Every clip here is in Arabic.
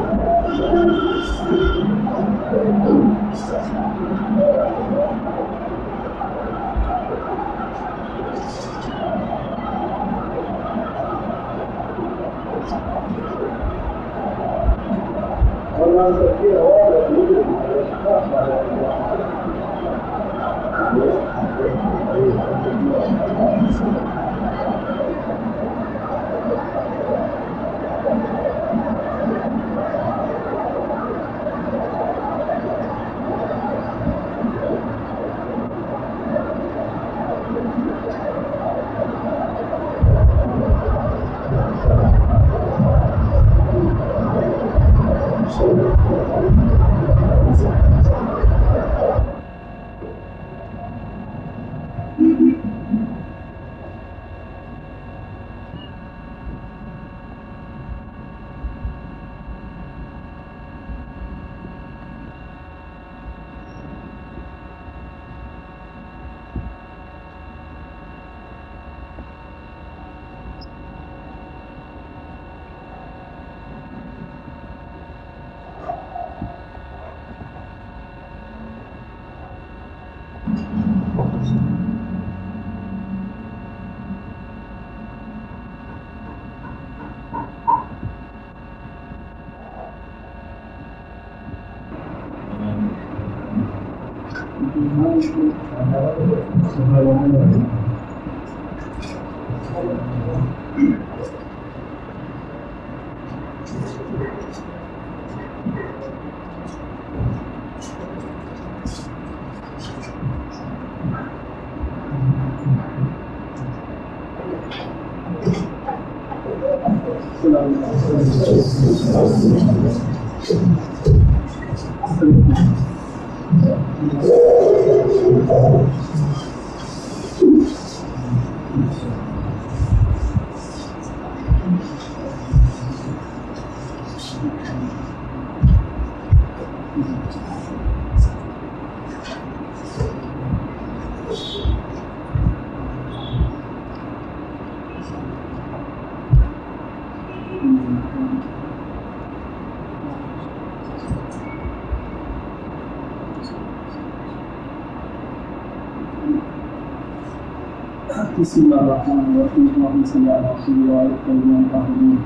بسم الله الرحمن الرحيم. اللهم صل على رسول الله الطيبين الطاهرين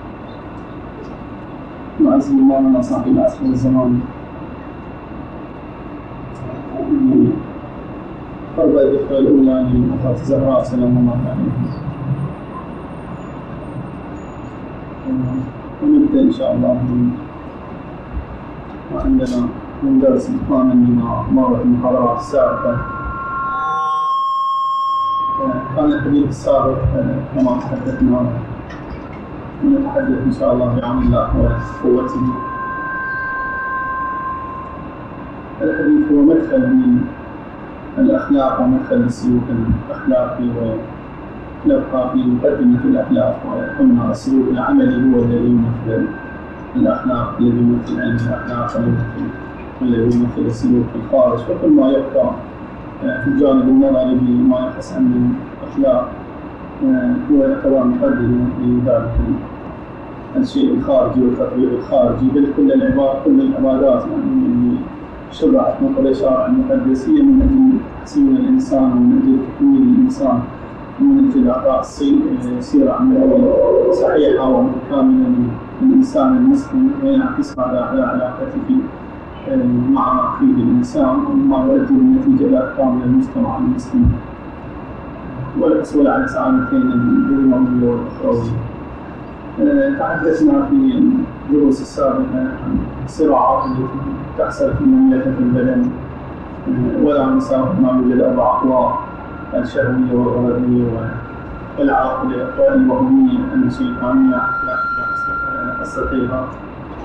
وعز الله صاحب العصر والزمان. فرض الذكرى الأولى لوفاة الزهراء سلام الله عليها، ونبدأ إن شاء الله وعندنا من درس إتماما لما مر في المحاضرات السابقة. كان الحديث السابق كما تحدثنا ونتحدث إن شاء الله بعون الله وقوته. الحديث هو مدخل من الأخلاق ومدخل السلوك الأخلاقي، ونبقى في مقدمة الأخلاق، وقلنا السلوك العملي هو الذي يمثل الأخلاق، الذي يمثل علم الأخلاق، والذي يمثل السلوك في الخارج. وكل ما يبقى في الجانب النظري بما يبحث عن الأخلاق هو يعتبر مقدمة لذلك الشيء الخارجي والتطبيق الخارجي. بل كل العبادات اللي شرعت من قبل شرع المقدس هي من أجل تحسين الإنسان، ومن أجل تكوين الإنسان، ومن أجل إعطاء سيرة عملية صحيحة ومتكاملة للإنسان المسلم، وينعكس هذا على علاقته مع أخيه الإنسان، وما يؤدي بالنتيجة إلى كامل المجتمع المسلم والحصول على سعادتين الدنيوية والأخروية. تحدثنا في الدروس السابقة عن الصراعات التي تحصل في مملكة البدن، ولا ننسى ما يوجد أربع أقوى: الشهوية والغرضية والعقلية والوهمية الشيطانية أسرتيها.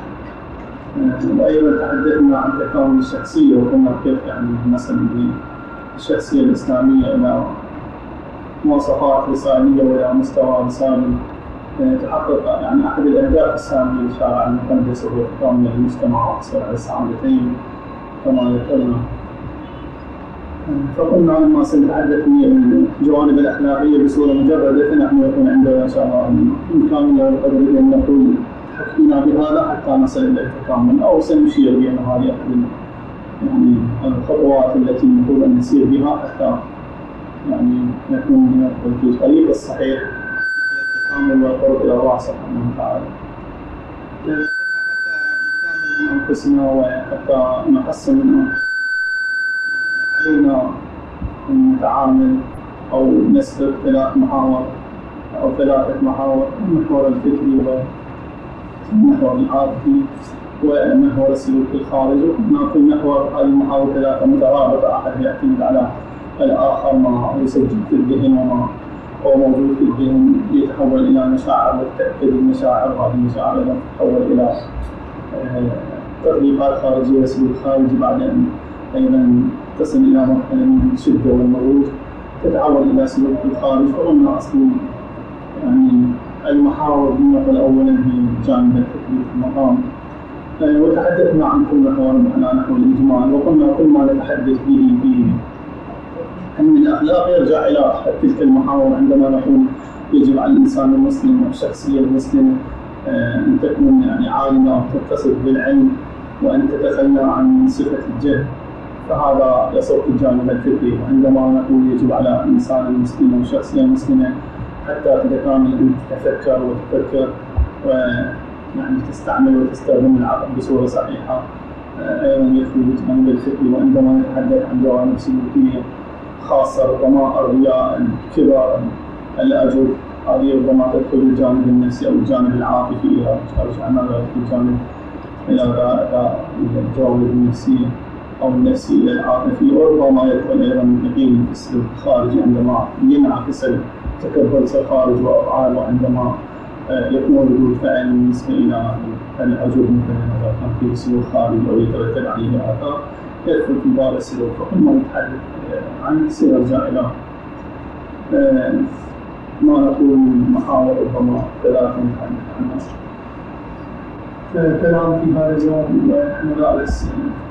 وأيضا تحدثنا عن تكامل الشخصية، وقلنا كيف يعني مثلا الشخصية الإسلامية إلى مواصفات رسالية وإلى مستوى رسالي تحقق يعني أحد الأهداف السامية للشرع المقدس، وهو تكامل المجتمع وحصول على السعادتين كما ذكرنا. فقلنا لما سنتحدث في الجوانب الأخلاقية بصورة مجردة، فنحن يكون عندنا إن شاء الله الإمكانية والقدرة أن نقول حكينا بهذا حتى نصل إلى التكامل أو سنشير بأن هذه أحد يعني الخطوات التي المفروض أن نسير بها حتى يعني نكون في الطريق الصحيح التكامل والقرب إلى الله سبحانه وتعالى. من أنفسنا وحتى نحسن من علينا أن نتعامل أو نسلك ثلاث محاور أو ثلاثة محاور: المحور الفكري والمحور العاطفي ومحور السلوك الخارجي. وقلنا كل محور هذه المحاور ثلاثة مترابطة، أحد يعتمد على الآخر، ما يسجل في الذهن وما هو موجود في الذهن يتحول إلى مشاعر وتأكد المشاعر، وهذه المشاعر تتحول إلى تطبيقات خارجية وسلوك خارجي، بعد أن أيضا تصل إلى مرحلة من الشدة والنضوج تتحول إلى سلوك الخارج. وقلنا أصل يعني المحاور بالنقل أولا هي الجانب الفكري في المقام، وتحدثنا عن كل محور على نحو الإجمال. وقلنا كل ما نتحدث به في أن الأخلاق يرجع إلى تلك المحاور، عندما نقول يجب على الإنسان المسلم والشخصية المسلمة أن تكون يعني عالمة أو تتصف بالعلم وأن تتخلى عن صفة الجهل، فهذا يصب في الجانب الفكري. وعندما نقول يجب على الإنسان المسلم والشخصية المسلمة حتى تتكامل أن تتفكر وتفكر ويعني تستعمل وتستخدم العقل بصورة صحيحة، أيضا يدخل في الجانب الفكري. وعندما نتحدث عن جوانب سلوكية خاصة ربما الرياء، الكبر، الأجر، هذه ربما تدخل الجانب النفسي أو الجانب العاطفي إذا رجعنا في الجانب إلى الجوانب النفسية أو النفسي إلى العاطفي. وربما يدخل أيضا اليقين في السلوك الخارجي عندما ينعكس التكبر الخارج وأفعال، وعندما يكون ردود فعل بالنسبة إلى الأجر مثلا إذا كان في سلوك خارجي أو يترتب عليه آثار يدخل في باب السلوك. فكما نتحدث عن سيرجع إلى ما نقول محاور ربما ثلاثة نتحدث عنها. كلام في هذا الجانب ونحن ندرس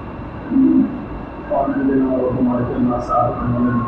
كان عندنا ربما يتم سابقا ولم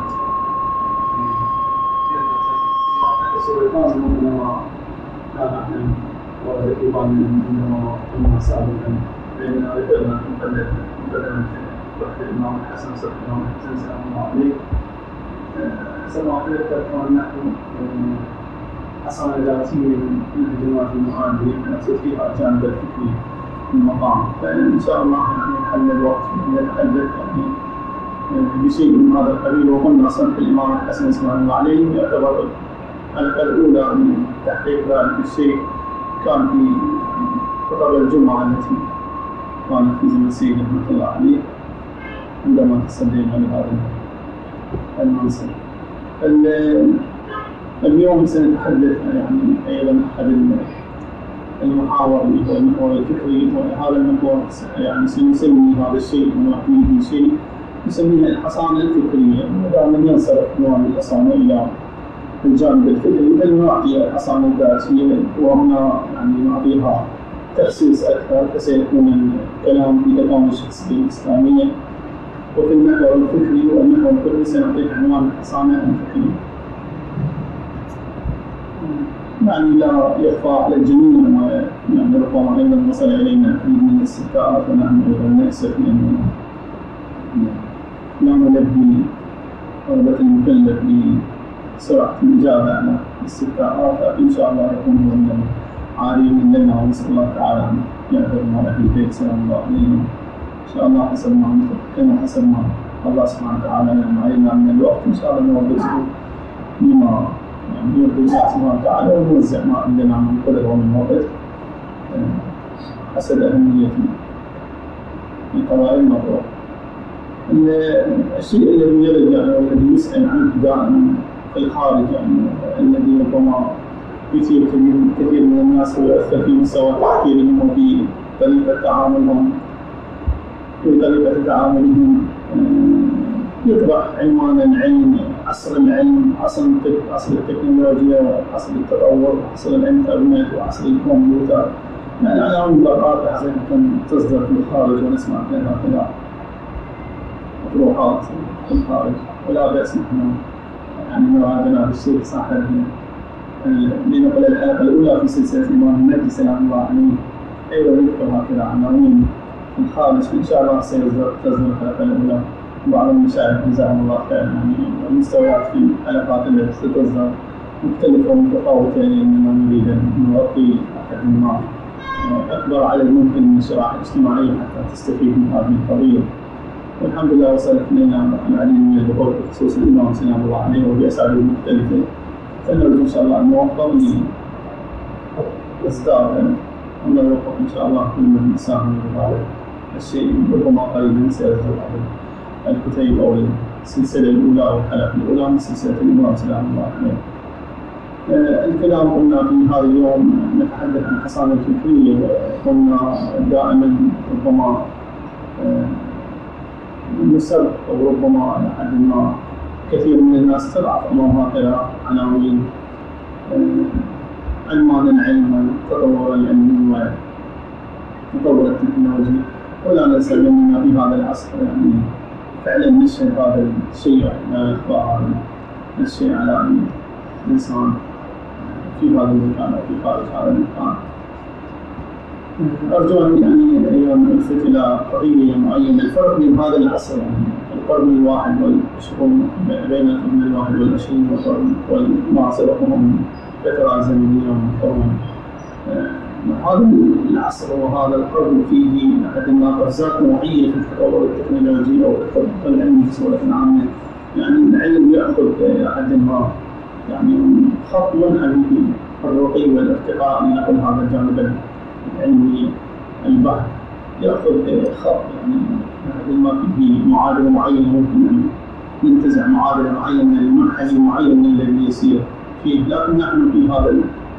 كان منهما كان احنا ورد ايضا منهما كنا سابقا بيننا ذكرنا بدلا وقت الامام الحسن صلى الله عليه وسلم سلام الله عليه سمعت ذكر نحن حصانة ذاتية من الجماعة المعادية نقصد فيها الجانب الفكري في المقام. فإن شاء الله يعني نحل الوقت نتحدث يعني بشيء من هذا القبيل. وقلنا أصلا في الإمام الحسن سلام الله عليه يعتبر الحلقة الأولى من تحقيق ذلك الشيء كان في خطب الجمعة التي كانت في زمن السيد رحمة الله عليه عندما تصدينا لهذا المنصب. اليوم سنتحدث يعني أيضا أحد المحاور اللي هو المحور الفكري، وهذا المحور يعني سنسمي هذا الشيء ونعطيه شيء نسميه الحصانة الفكرية. ودائما ينصرف نوع الحصانة إلى الجانب الفكري بل نعطي الحصانة الذاتية، وهنا يعني نعطيها تخصيص أكثر فسيكون الكلام في تكامل الشخصية الإسلامية. وفي المحور الفكري والمحور الفكري سنعطيه عنوان الحصانة الفكرية. يعني لا يخفى على الجميع يعني ربما أيضا وصل إلينا من الاستفتاءات ونحن أيضا نأسف لأنه لا نلبي رغبة المكلف بسرعة الإجابة على الاستفتاءات. إن شاء الله يكون من عالم لنا ونسأل الله تعالى أن يعذرنا أهل البيت سلام الله عليهم إن شاء الله حسب ما كما حسب ما الله سبحانه وتعالى لما علمنا من الوقت إن شاء الله نوظفه بما يعني يرضي الله سبحانه وتعالى ونوزع ما عندنا من قدر ومن وقت حسب أهمية القضايا المطروحة. الشيء الذي يرد يعني والذي يسأل عنه دائما في الخارج يعني الذي ربما يثير كثير من الناس ويؤثر في مستوى تفكيرهم وفي طريقة تعاملهم يطرح عنوان العلم، عصر العلم، عصر التكنولوجيا، عصر التطور، عصر الانترنت وعصر الكمبيوتر. يعني عناوين مباركة حقيقة تصدر في الخارج ونسمع فيها مطروحات في الخارج، ولا بأس نحن يعني مرادنا بالشيخ صاحب لنقل الحلقة الأولى في سلسلة الإمام المهدي سلام الله عليه أيضا يذكر هكذا عناوين في الخارج إن شاء الله سيصدر الحلقة الأولى. بعض المشاهد جزاهم الله خير يعني المستويات في الحلقات التي ستصدر مختلفة ومتفاوتة لأننا نريد أن نغطي حد ما أكبر عدد ممكن من الشرائح الاجتماعية حتى تستفيد من هذه القضية. والحمد لله وصلت إلينا العديد من البحوث بخصوص الإمام سلام الله عليه وبأساليب مختلفة، فنرجو إن شاء الله أن نوفق لإصدار الله يوفق إن شاء الله كل من يساهم في هذا الشيء. ربما قريبا سيصدر الكتيب أو السلسلة الأولى أو الحلقة الأولى من سلسلة الإمام سلام الله عليه. الكلام قلنا في هذا اليوم نتحدث عن حصانة الفكرية، وقلنا دائما ربما نسب أو ربما لحد ما كثير من الناس تضعف أمام هكذا عناوين علمان العلم والتطور العلمي وتطور التكنولوجي، ولا ننسى أننا في هذا العصر يعني فعلا نشهد هذا الشيء لا يخفى هذا الشيء على الإنسان في هذا المكان أو في خارج هذا المكان. أرجو أن يعني أيضا نلفت إلى قضية معينة، الفرق بين هذا العصر يعني القرن 21 بين القرن 21 وما سبقهم فترة زمنية ومقارنة. هذا العصر وهذا القرن فيه لحد ما قفزات نوعية في التطور التكنولوجي أو التطور العلمي بصورة عامة. يعني العلم يأخذ لحد ما يعني خط منحني في الرقي والارتقاء نحو هذا الجانب العلمي البحث، يأخذ خط يعني لحد ما فيه معادلة معينة ممكن أن ينتزع معادلة معينة المنحني معين الذي يسير فيه. لكن نحن في هذا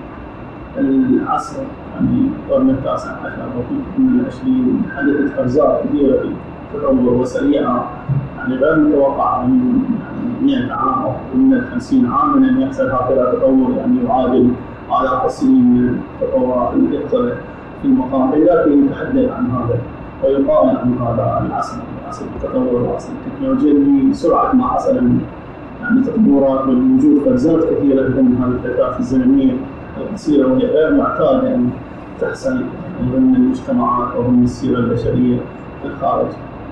العصر يعني القرن التاسع عشر وفي القرن العشرين حدثت قفزات كبيرة في التطور وسريعة يعني غير متوقعة من 100 عام أو من 50 عام أن يحصل هكذا تطور يعني يعادل آلاف السنين من التطورات التي حصلت في المقام. لكن يتحدث عن هذا ويقال عن هذا العصر، عصر التطور وعصر التكنولوجيا بسرعة ما حصل يعني تطورات ووجود قفزات كثيرة ضمن هذه الفترات الزمنية القصيرة وهي غير معتادة أن تحصل ضمن المجتمعات أو ضمن السيرة البشرية في الخارج.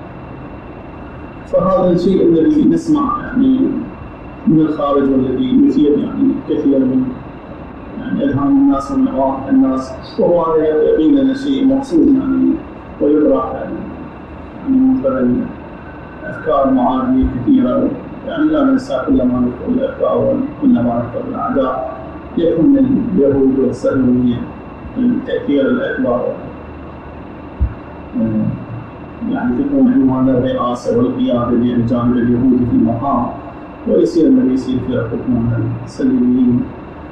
فهذا الشيء الذي نسمع يعني من الخارج والذي يثير يعني كثير من يعني أذهان الناس ومن عواطف الناس، وهو هذا يقينا شيء مقصود يعني ويطرح يعني من قبل أفكار معادية كثيرة. يعني لا ننسى كل ما نذكر الأفكار وكل ما نذكر الأعداء يكون من اليهود والصهيونية التأثير الأكبر يعني تكون عنوان الرئاسة والقيادة للجانب اليهودي في المقام، ويصير الذي يصير في حكم الصليبيين.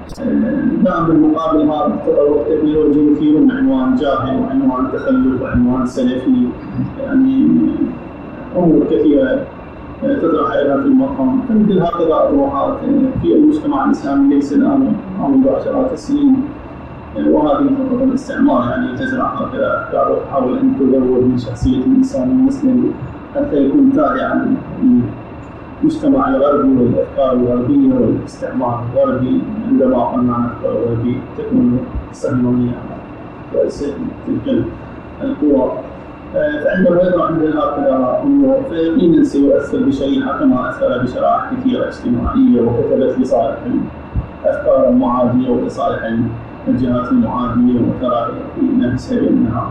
نعم بالمقابل هذا التطور التكنولوجي يثير عنوان جاهل وعنوان تخلف وعنوان سلفي، يعني أمور كثيرة تطرح أيضا في المقام. فمثل هكذا أطروحات في المجتمع الإسلامي ليس الآن منذ عشرات السنين، وهذه خطة الاستعمار يعني تزرع هكذا أفكار وتحاول أن تزود من شخصية الإنسان المسلم حتى يكون تابعا للمجتمع الغربي والأفكار الغربية والاستعمار الغربي. عندما قلنا عن الأفكار الغربية تكون الصهيونية على رأس تلك القوى. فعندما يضع عندنا هكذا أمور فيقينا سيؤثر بشريحة كما أثر بشرائح كثيرة اجتماعية وكتبت لصالح الأفكار المعادية ولصالح الجهات المعادية وترى في نفسها بأنها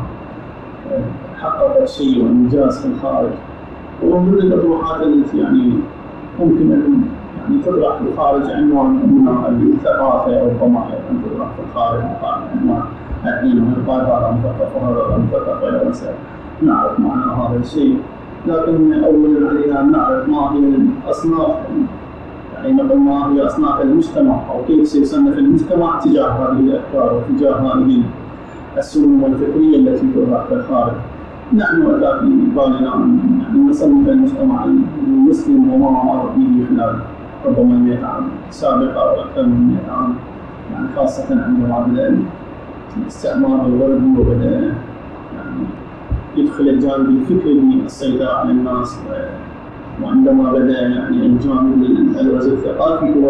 حققت شيء وإنجاز في الخارج. ومن ضمن الأطروحات التي يعني ممكن أن يعني تطرح في الخارج عنوان من الثقافة أو الضمائر أن تطرح في الخارج عنوان الدين ويقال هذا مثقف وهذا مثقف إلى مسألة نعرف معنى هذا الشيء. لكن أولا علينا أن نعرف ما هي الأصناف يعني نقول ما هي أصناف المجتمع أو كيف سيصنف المجتمع تجاه هذه الأفكار وتجاه هذه السموم الفكرية التي تطرح في الخارج. نحن أتى في بالنا أن نصنف المجتمع المسلم وما مر به خلال ربما 100 عام سابقة أو أكثر من 100 عام، يعني خاصة عندما بدأ الاستعمار الغربي وبدأ يعني يدخل الجانب الفكري السيطرة على الناس، وعندما بدأ يعني الجانب الغزو الثقافي هو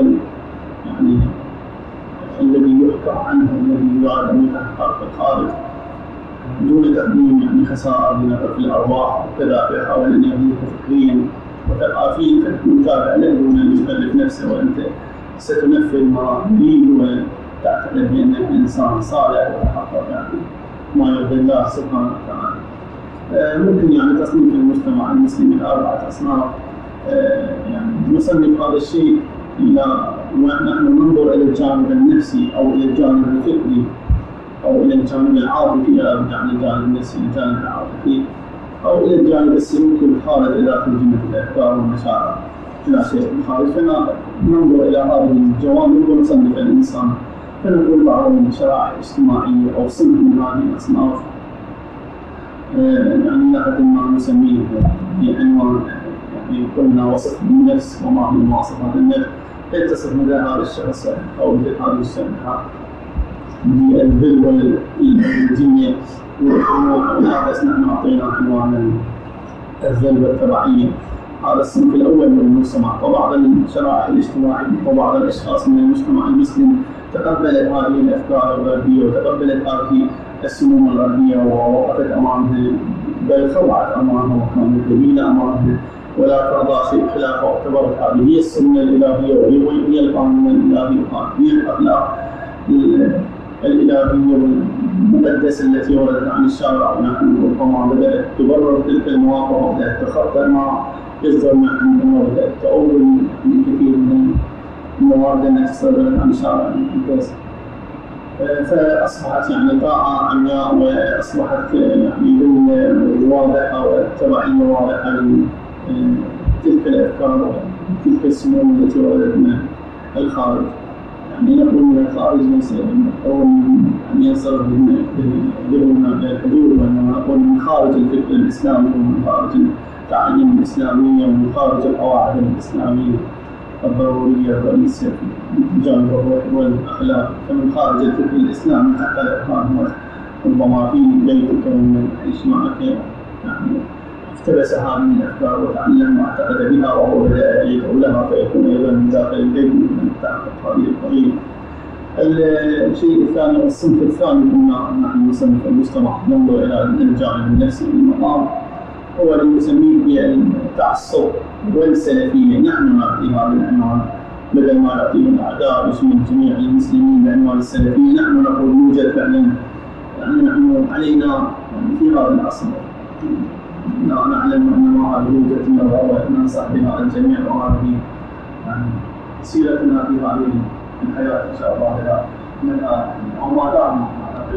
يعني الذي يحكى عنه الذي يراد أن يتحقق في الخارج. دون تقديم يعني خسائر في الأرواح وكذا، فيحاول أن يهديك فكريا وثقافيا فالمتابع له دون أن يكلف نفسه، وأنت ستنفذ ما يريد وتعتقد بأنك إنسان صالح وتحقق يعني ما يرضي الله سبحانه وتعالى. ممكن يعني تصنيف المجتمع المسلم إلى 4 أصناف. يعني نصنف هذا الشيء إلى ونحن ننظر إلى الجانب النفسي أو إلى الجانب الفكري أو إلى الجانب العاطفي، يعني الجانب النفسي الجانب العاطفي، أو إلى الجانب السلوكي الخارج إلى ترجمة الأفكار والمشاعر إلى شيء الخارج. فننظر إلى هذه الجوانب ونصنف الإنسان، فنقول بعضهم شرائح اجتماعية أو صنف من هذه الأصناف، يعني لحد ما نسميه بعنوان يعني قلنا وصف النفس وما هي مواصفات النفس، يتصف مثل هذا الشخص أو مثل هذه الشريحة بالذل والجنية والحموق. بس نحن أعطينا عنوان الذل والتبعية. هذا الصنف الأول من المجتمع. وبعض الشرائح الاجتماعية وبعض الأشخاص من المجتمع المسلم تقبلت هذه الأفكار الغربية وتقبلت هذه السموم الغربية ووقفت أمامها، بل خضعت أمامها وكانت ذليلة أمامها ولا ترضى شيء خلافه، واعتبرت هذه هي السنة الإلهية وهي القانون الإلهي وهي الأخلاق الإلهية والمقدسة التي وردت عن الشارع. ونحن ربما بدأت تبرر تلك المواقف وبدأت تخطئ ما يصدر عندنا وبدأت تؤول من كثير من الموارد التي صدرت عن الشارع المقدس. فأصبحت يعني طاعة عمياء، وأصبحت يعني ذل واضحة والتبعية واضحة لتلك الأفكار وتلك السموم التي وردت من الخارج. يعني نقول من الخارج أو أن ينصرف ذهننا إلى الحدود، وأنه نقول من خارج الفكر الإسلامي ومن خارج التعاليم الإسلامية ومن خارج القواعد الإسلامية الضرورية الرئيسية في جانب الروح والأخلاق. فمن خارج الفكر الإسلامي حتى الإخوان ربما في بيتك ومن يعيش معك يعني اقتبس هذه الأفكار وتعلم واعتقد بها وهو بدأ يدعو لها، فيكون أيضا من داخل البيت من تعقد هذه القضية. الشيء الثاني والصنف الثاني قلنا نحن نصنف المجتمع ننظر إلى الجانب النفسي للمقام، هو اللي نسميه بالتعصب والسلفية. نحن نعطي هذا العنوان بدل ما يعطيه الأعداء يشمل جميع المسلمين بعنوان السلفية. نحن نقول يوجد فعلا يعني نحن علينا في هذا العصر نعلم أن ما هذه يوجد مرة وننصح بها الجميع، وهذه يعني سيرتنا في هذه الحياة إن شاء الله منها وما دام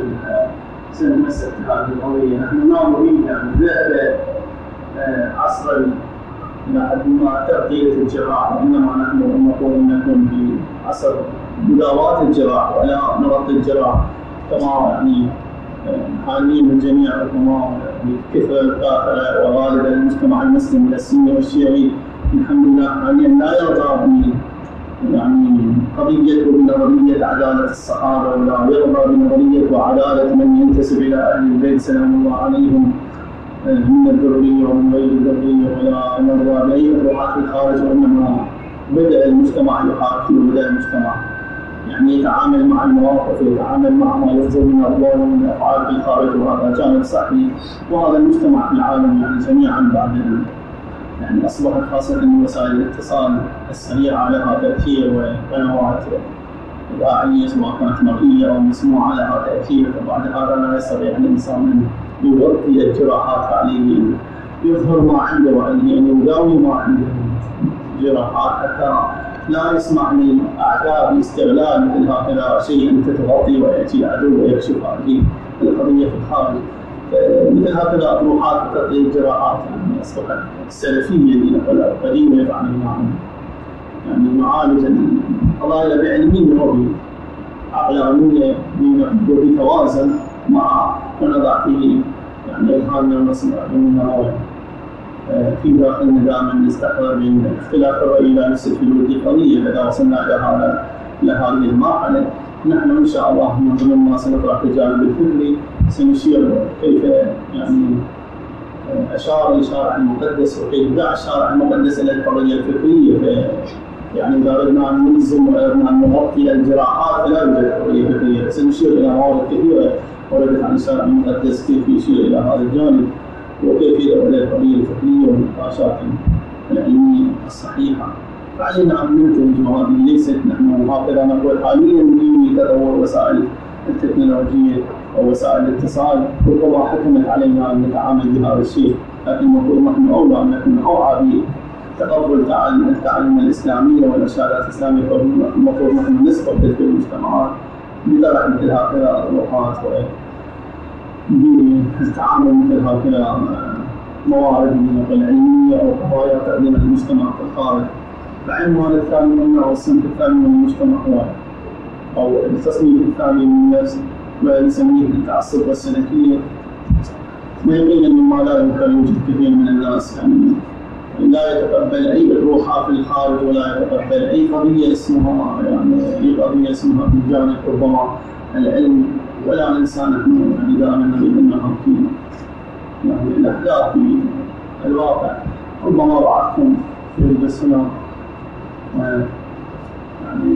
سنمسك هذه القضية. نحن لا نريد يعني ذهب عصر إلى حد ما تغطية الجراح، وإنما نحن نقول نكون في عصر مداواة الجراح ولا نغطي الجراح كما يعني حاليا الجميع ربما بكثرة الكافرة وغالبا المجتمع المسلم من السني والشيعي الحمد لله حاليا لا يرضى يعني قضية ونظرية عدالة الصحابة، ولا يرضى بنظرية وعدالة من ينتسب إلى أهل البيت سلام الله عليهم من الذرية ومن غير الذرية، ولا نرضى بأي روحات الخارج. وإنما بدأ المجتمع يحاكي وبدأ المجتمع يعني يتعامل مع المواقف ويتعامل مع ما يصدر من أقوال ومن أفعال في الخارج، وهذا جانب صحيح. وهذا المجتمع في العالم يعني جميعا بعد يعني أصبحت خاصة وسائل الاتصال السريعة لها تأثير، وقنوات إذاعية سواء كانت مرئية أو مسموعة لها تأثير. فبعد هذا لا يستطيع الإنسان أن يغطي الجراحات عليه، يظهر ما عنده وعليه أن يداوي ما عنده جراحات حتى لا يسمع من الأعداء باستغلال مثل هكذا شيء أن تتغطي ويأتي العدو ويكشف هذه القضية في الخارج. مثل هكذا أطروحات وتغطية الجراحات يعني أصبحت السلفية اللي قديمة يفعلونها يعني معالج القضايا بعلمية وبعقلانية وبتوازن مع ونضع فيه يعني إذهاننا ونصنعنا في داخلنا دائما نستحضر من اختلاف الرأي لا نفس في قضية. إذا وصلنا إلى هذه المرحلة نحن إن شاء الله من ضمن ما سنطرح الجانب الفكري سنشير كيف يعني أشار الشارع المقدس وكيف دعا الشارع المقدس إلى الحرية الفكرية. يعني إذا أردنا أن نلزم وأردنا أن نغطي الجراحات فلا يوجد حرية فكرية. سنشير إلى موارد كثيرة وردت عن الشرع المقدس كيف يشير إلى هذا الجانب وكيف يدعو إلى الحرية الفكرية والنقاشات العلمية الصحيحة. فعلينا أن ننتج، وهذه ليست نحن هكذا نقول حاليا بتطور وسائل التكنولوجية أو وسائل الاتصال ربما حكمت علينا أن نتعامل بهذا الشيء، لكن المفروض نحن أولى أن نكون أوعى بتقبل التعلم الإسلامية والإرشادات الإسلامية. المفروض نحن نسبق تلك المجتمعات بطرح مثل هكذا أطروحات بالتعامل مثل هكذا موارد علمية أو قضايا تقدم المجتمع في الخارج. العنوان الثاني منه أو الصنف الثاني من المجتمع هو أو التصنيف الثاني من الناس ما نسميه التعصب والسلفية. ويقينا مما لا يمكن يوجد كثير من الناس يعني لا يتقبل أي أطروحة في الخارج ولا يتقبل أي قضية اسمها في الجانب ربما العلم، ولا ننسى نحن دائما نريد أنها في يعني الأحداث في الواقع. ربما بعضكم يجلس هنا يعني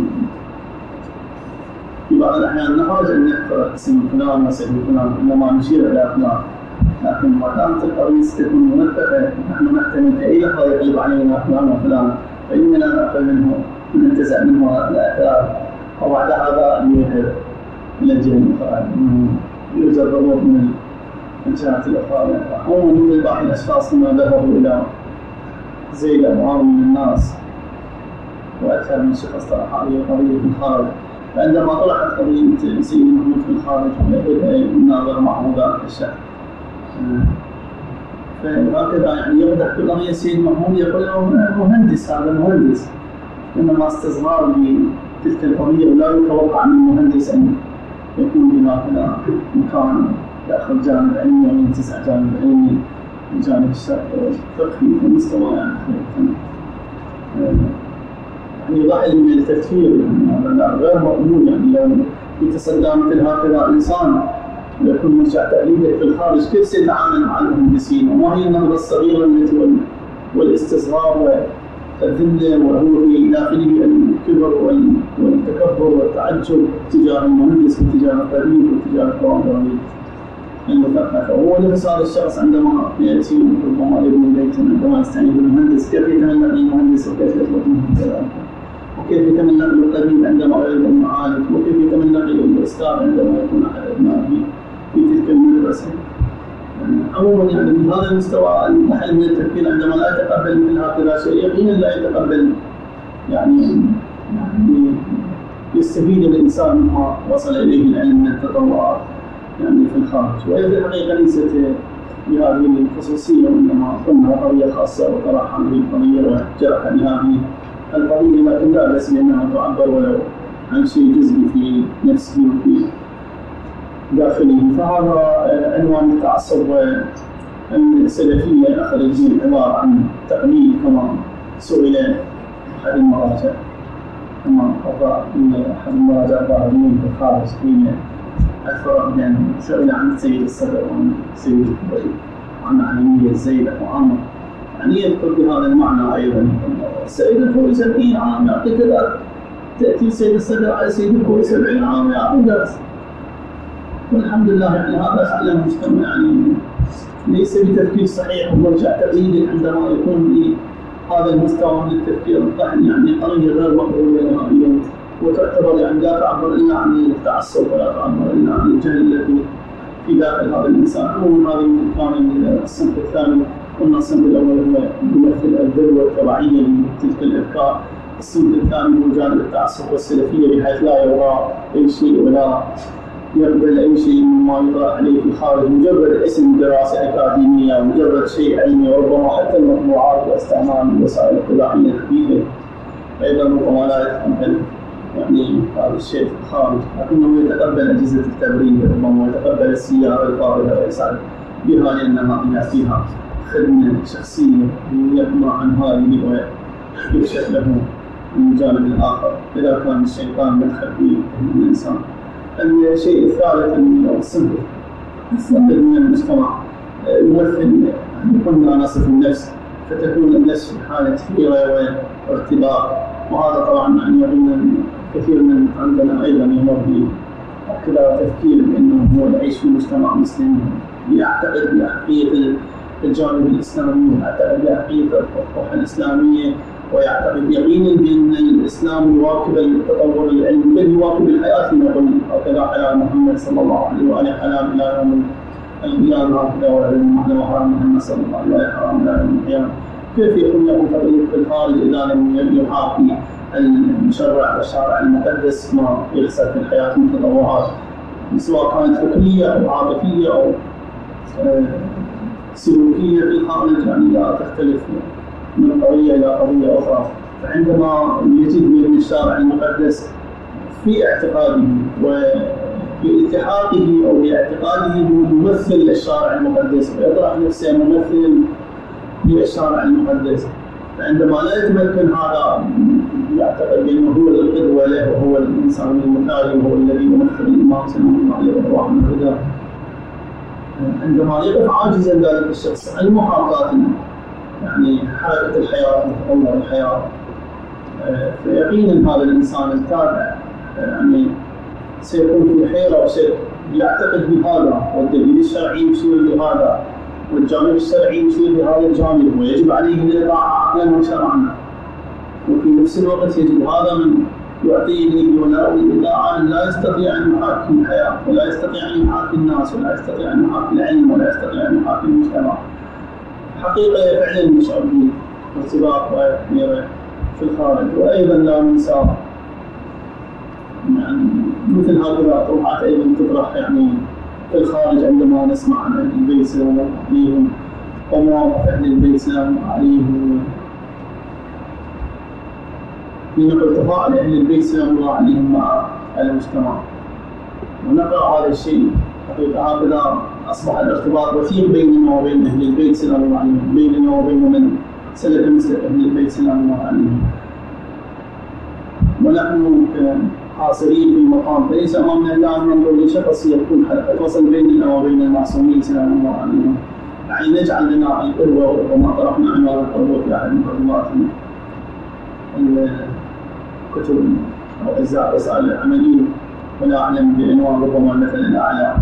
في بعض الأحيان نحتاج أن نذكر اسم فلان واسم فلان إنما نشير إلى فلان، لكن ما دامت القضية تكون منفذة نحن نحتمل في أي لحظة يقلب علينا فلان وفلان فإننا نأخذ منه وننتزع منه الآثار، وبعد هذا يذهب إلى الجهة الأخرى يجربوا من الجهات الأخرى. أو مثل بعض الأشخاص لما ذهبوا إلى زيد أموال من الناس وأكثر من شخص طرح هذه القضية في الخارج، فعندما طرحت قضية سيد محمود في الخارج بدأ الناظر معه ذلك الشخص. فهكذا يعني يقدح بقضية سيد محمود يقول له مهندس، هذا مهندس، إنما استصغار لتلك القضية ولا يتوقع من المهندس أن يكون بهكذا مكان يأخذ جانب علمي وينتزع جانب علمي جانب الفقهي في مستوى يعني ضحل من التفكير يعني هذا غير مقبول. يعني لو يتصدى مثل هكذا إنسان ويكون منشأ تقليده في الخارج كيف سيتعامل مع المهندسين؟ وما هي النهضة الصغيرة التي والاستصغار والذلة وهو في داخله الكبر والتكبر والتعجب تجاه المهندس وتجاه الطبيب وتجاه الكوادر المثقفة. وهو نفس هذا الشخص عندما يأتي ربما ابن بيت عندما يستعين بالمهندس كيف يتملق المهندس وكيف يطلب منه ذلك، وكيف يتملق الطبيب عندما يريد أن يعالج، وكيف يتملق الأستاذ عندما يكون أحد أبنائه في تلك المدرسة. عموما يعني بهذا المستوى المحل من التفكير عندما لا يتقبل مثل هكذا شيء يقينا لا يتقبل يعني يستفيد الإنسان مما وصل إليه العلم من التطورات يعني في الخارج. وهي في الحقيقة ليست بهذه الخصوصية، وإنما قلنا قضية خاصة وطرح هذه القضية وجرح لهذه القضية، لكن لا بأس بأنها تعبر ولو عن شيء جزئي في نفسه وفي داخله. فهذا عنوان التعصب السلفية. أخذ الدين عبارة عن تقليد كما سئل أحد المراجع كما قضى أحد المراجع الظاهريين في الخارج حين الفرق بين سئل عن سيد الصدر وعن سيد الكبري وعن علمية الزيدة وعمر، يعني يذكر بهذا المعنى أيضا. سيد الكبري 70 عام يعطي كذا، تأتي سيد الصدر على سيد الكبري 70 عام يعطي درس. والحمد لله يعني هذا فعلا المجتمع يعني ليس بتفكير صحيح ومرجع تقليدي عندما يكون بهذا المستوى من التفكير الطحن، يعني قضية غير مقبولة نهائيا، وتعتبر يعني لا تعبر إلا عن التعصب ولا تعبر إلا عن الجهل الذي في داخل هذا الإنسان. عموما هذه كان الصنف الثاني. قلنا الصنف الأول هو يمثل الذروة التبعية لتلك الأفكار، الصنف الثاني هو جانب التعصب والسلفية بحيث لا يرى أي شيء ولا يقبل أي شيء مما يطرح عليه في الخارج، مجرد اسم دراسة أكاديمية، مجرد شيء علمي، وربما حتى المطبوعات واستعمال الوسائل الإبداعية الحديثة أيضا ربما لا يتقبل يعني هذا الشيء في الخارج، لكنه يتقبل أجهزة التبريد، ربما يتقبل السيارة الفارغة ويسعد بها لأنها فيها خدمة شخصية يقمع عن هذه ويكشف له من الجانب الآخر إذا كان الشيطان مدخل في الإنسان. الشيء الثالث الصنف من المجتمع يمثل قلنا نصف النفس، فتكون النفس في حالة حيرة وارتباك، وهذا طبعا يعني كثير من عندنا أيضا يمر كذا تفكير بأنه هو يعيش في مجتمع مسلم، يعتقد بحقيقة الجانب الإسلامي، ويعتقد بحقيقة الروح الإسلامية، ويعتقد يقينا بأن الإسلام يواكب التطور العلمي بل يواكب الحياة المدنية، وكذا حياة محمد صلى الله عليه وآله حياة إلى يوم القيامة، هكذا وعلم محمد صلى الله عليه وآله إلى يوم القيامة. كيف يكون له تغيير في الخارج إذا لم يحاكي المشرع والشارع المقدس ما يحصل في الحياة من تطورات، سواء كانت فكرية أو عاطفية أو سلوكية في الخارج، يعني لا تختلف من قضية إلى قضية أخرى. فعندما يجد من الشارع المقدس في اعتقاده وفي التحاقه أو باعتقاده ممثل للشارع المقدس، ويطرح نفسه ممثل للشارع المقدس، فعندما لا يتمكن هذا يعتقد بأنه هو القدوة له وهو الإنسان المثالي وهو الذي يمثل الإمام صلى الله عليه وسلم، عندما يقف عاجزا ذلك الشخص عن محاكاة يعني حركة الحياة وتطور الحياة، فيقينا هذا الإنسان التابع يعني سيكون في حيرة وشك، يعتقد بهذا والدليل الشرعي يشير لهذا والجانب الشرعي يشير لهذا الجانب، ويجب عليه الإطاعة عقلا وشرعا، وفي نفس الوقت يجد هذا من يعطيه الولاء والإطاعة لا يستطيع أن يحاكم الحياة، ولا يستطيع أن يحاكم الناس، ولا يستطيع أن يحاكم العلم، ولا يستطيع أن يحاكم المجتمع. حقيقة فعلا نشعر بارتباط كبيرة في الخارج. وأيضا لا ننسى يعني مثل هكذا أطروحات أيضا تطرح يعني في الخارج عندما نسمع عن أهل البيت سلام الله عليهم ومواقف أهل البيت سلام الله عليهم، لنقل تفاعل أهل البيت سلام الله عليهم مع المجتمع، ونقرأ هذا الشيء. حقيقة هكذا أصبح الارتباط وثيق بيننا وبين أهل البيت سلام الله عليهم، بيننا وبين من سلك مثل أهل البيت سلام الله عليهم، ونحن حاصرين في المقام، فليس أمامنا إلا أن ننظر لشخص يكون حلقة وصل بيننا وبين المعصومين سلام الله عليهم، يعني نجعل لنا القدوة، وربما طرحنا عنوان القدوة في أحد مقدمات الكتب أو أجزاء الرسائل العملية، ولا أعلم بعنوان ربما المثل الأعلى